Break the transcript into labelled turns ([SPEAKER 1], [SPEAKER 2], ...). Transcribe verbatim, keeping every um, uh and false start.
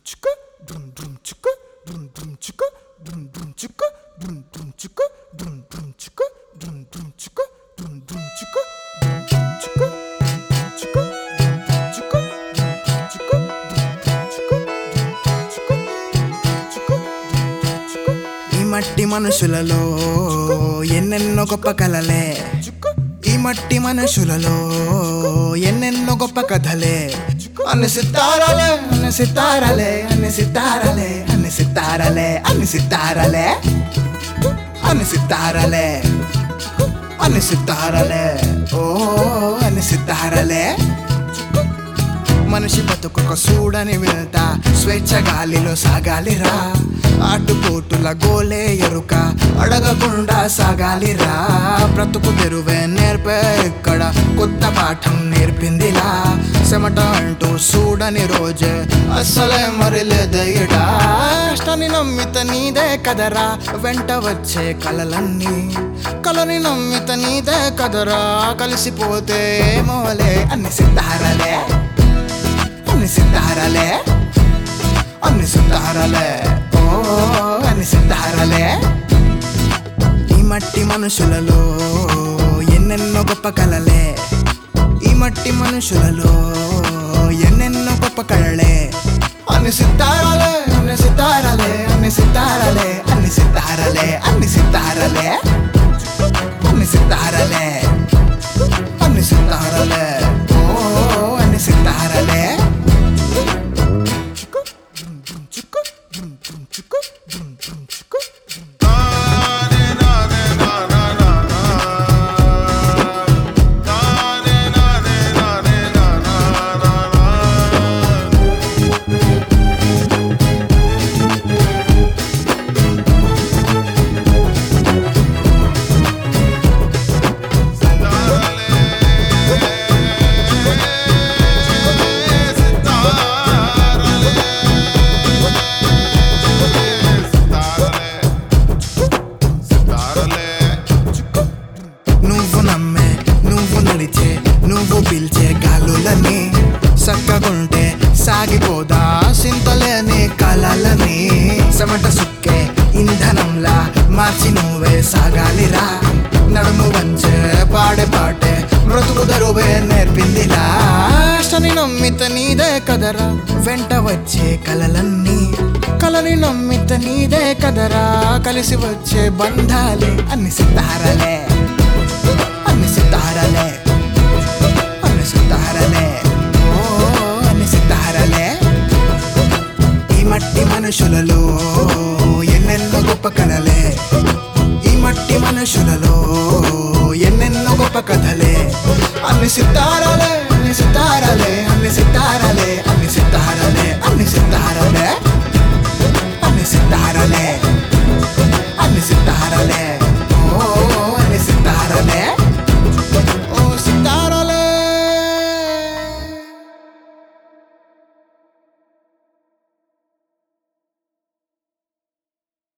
[SPEAKER 1] మట్టి మనుషులలో ఎన్నెన్నో గొప్ప కలలే ఈ మట్టి మనుషులలో ఎన్నెన్నో గొప్ప కథలే అన్ని సితారలే అన్ని సితారలే అన్ని సితారలే అన్ని సితారలే అన్ని సితారలే అన్ని సితారలే అన్ని సితారలే ఓ అన్ని సితారలే మనిషి బతుకొక సూడని వెళ్తా స్వేచ్ఛ గాలిలో సాగాలిరా ఆటుపోటుల గోలే ఎరుక అడగకుండా సాగాలిరా బ్రతుకు తెరువే నేర్పే ఇక్కడ కొత్త పాఠం నేర్పిందిలా చెమట అంటూ సూడని రోజే అస్సలే మరిలేదయ్యడా కష్టాన్ని నమ్మిత నీదే కదరా వెంట వచ్చే కలలన్నీ కలని నమ్మిత నీదే కదరా కలిసిపోతే మోలే అన్ని సితారలే అన్ని సితారలే అన్ని సితారలే ఓ అన్ని సితారలే ఈ మట్టి మనుషులలో ఎన్నెన్నో గొప్ప కలలే ఈ మట్టి మనుషులలో ఎన్నెన్నో గొప్ప కళలే అన్ని సితారలే అన్ని సితారలే అన్ని సితారలే అన్ని సితారలే అన్ని సితారలే అన్ని సితారలే అన్ని సితారలే ఓ అన్ని సితారలే నువ్వు పిలిచే గాలులని సక్కగుంటే సాగిపోదా సింతలేని కలలని చెమట సుక్కే ఇంధనంలా మార్చి నువ్వే సాగాలిరా నడుము వంచే పాడే పాటే బ్రతుకు దరువే నేర్పిందిలా శని నమ్మిత నీదే కదరా వెంట వచ్చే కలలన్నీ కలని నమ్మిత నీదే కదరా కలిసి వచ్చే బంధాలే అన్ని సితారలే అన్ని సితారలే అన్ని సితారలే ఓ అన్ని సితారలే ఈ మట్టి మనుషులలో ఎన్నెన్నో గొప్ప కలలే ఈ మట్టి మనుషులలో ఎన్నెన్నో గొప్ప కథలే అన్ని సితారలే